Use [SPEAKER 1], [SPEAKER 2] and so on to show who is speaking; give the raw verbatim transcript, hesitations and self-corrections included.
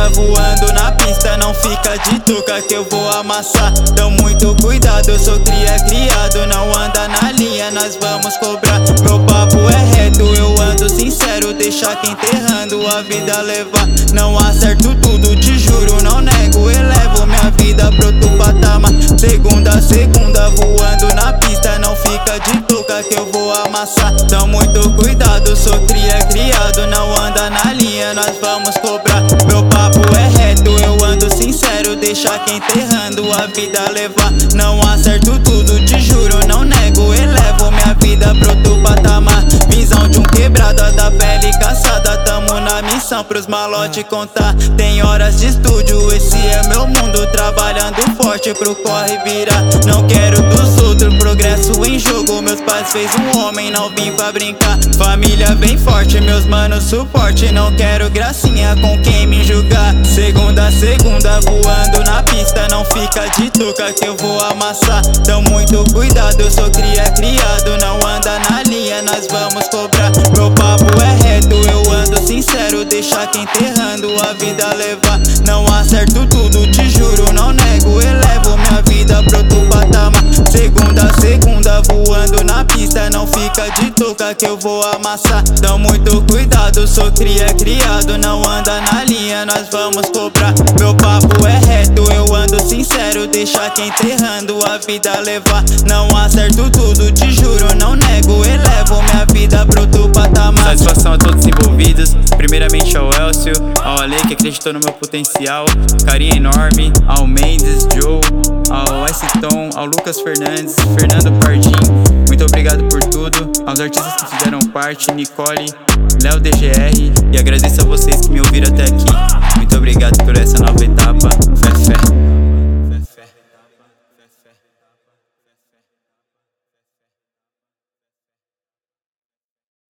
[SPEAKER 1] voando na pista, não fica de touca que eu vou amassar. Então muito cuidado, eu sou cria criado, não anda na linha, nós vamos cobrar. Meu papo é reto, eu ando sincero, deixa quem enterrando a vida levar. Não acerto tudo, te juro, não nego, elevo minha vida pro outro patamar. Segunda a segunda, voando na pista, não fica de touca que eu vou amassar. Então muito cuidado, sou cria criado, não anda na linha, nós vamos cobrar. Meu papo é reto, eu ando sincero, deixa quem enterrando a vida levar. Não acerto tudo, te juro, não nego, elevo minha vida pro outro patamar. Visão de um quebrada da pele caçada, tamo na missão pros malote contar. Tem horas de estúdio, esse é meu mundo, trabalhando forte pro corre virar. Não quero dos outros, progresso em jogo, meus pais fez um homem, não vim pra brincar. Família bem forte, meus manos suporte, não quero gracinha com quem me julgar. Segunda a segunda, voando na pista, não fica de touca que eu vou amassar. Então muito cuidado, eu sou cria criado, não anda na linha, nós vamos cobrar. Meu papo é reto, eu ando sincero, deixa quem enterrando a vida levar. Não acerto tudo, te juro, não nego, elevo minha vida pro outro patamar. Segunda a segunda, voando na pista, não fica de touca que eu vou amassar. Então muito cuidado, sou cria criado, não anda na linha, nós vamos cobrar. Meu papo é reto, eu ando sincero, deixa quem enterrando a vida levar. Não acerto tudo, te juro, não nego, elevo minha vida pro outro patamar.
[SPEAKER 2] Satisfação a todos envolvidos, primeiramente ao Elcio, ao Ale que acreditou no meu potencial. Carinho enorme ao Mendes, Joe, ao Ice Tom, ao Lucas Fernandes, Fernando Pardim. Muito obrigado por tudo, aos artistas que fizeram parte, Nicole, Léo D G R. E agradeço a vocês que me ouviram até aqui. Muito obrigado por essa nova etapa. Fé, fé.